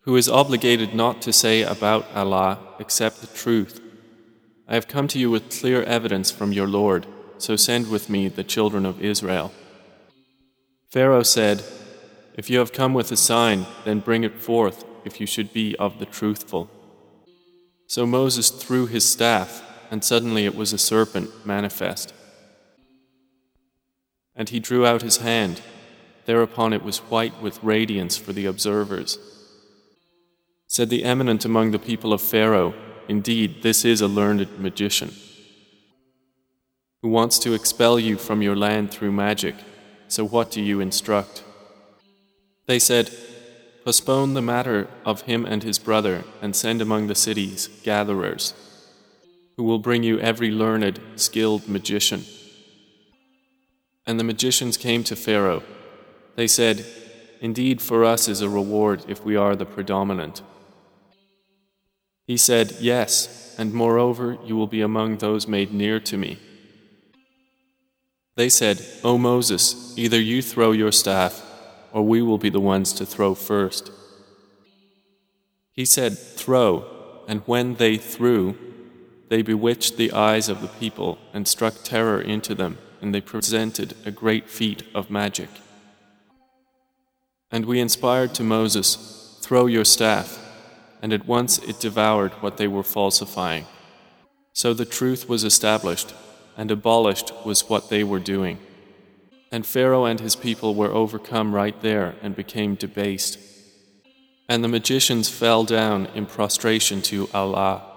who is obligated not to say about Allah except the truth. I have come to you with clear evidence from your Lord, so send with me the children of Israel. Pharaoh said, If you have come with a sign, then bring it forth if you should be of the truthful. So Moses threw his staff, and suddenly it was a serpent manifest. And he drew out his hand. Thereupon it was white with radiance for the observers. Said the eminent among the people of Pharaoh, Indeed, this is a learned magician, who wants to expel you from your land through magic. So what do you instruct? They said, Postpone the matter of him and his brother, and send among the cities gatherers, who will bring you every learned, skilled magician. And the magicians came to Pharaoh. They said, Indeed, for us is a reward if we are the predominant. He said, Yes, and moreover, you will be among those made near to me. They said, O Moses, either you throw your staff, or we will be the ones to throw first. He said, Throw, and when they threw, they bewitched the eyes of the people and struck terror into them, and they presented a great feat of magic. And we inspired to Moses, Throw your staff, and at once it devoured what they were falsifying. So the truth was established, and abolished was what they were doing. And Pharaoh and his people were overcome right there and became debased. And the magicians fell down in prostration to Allah.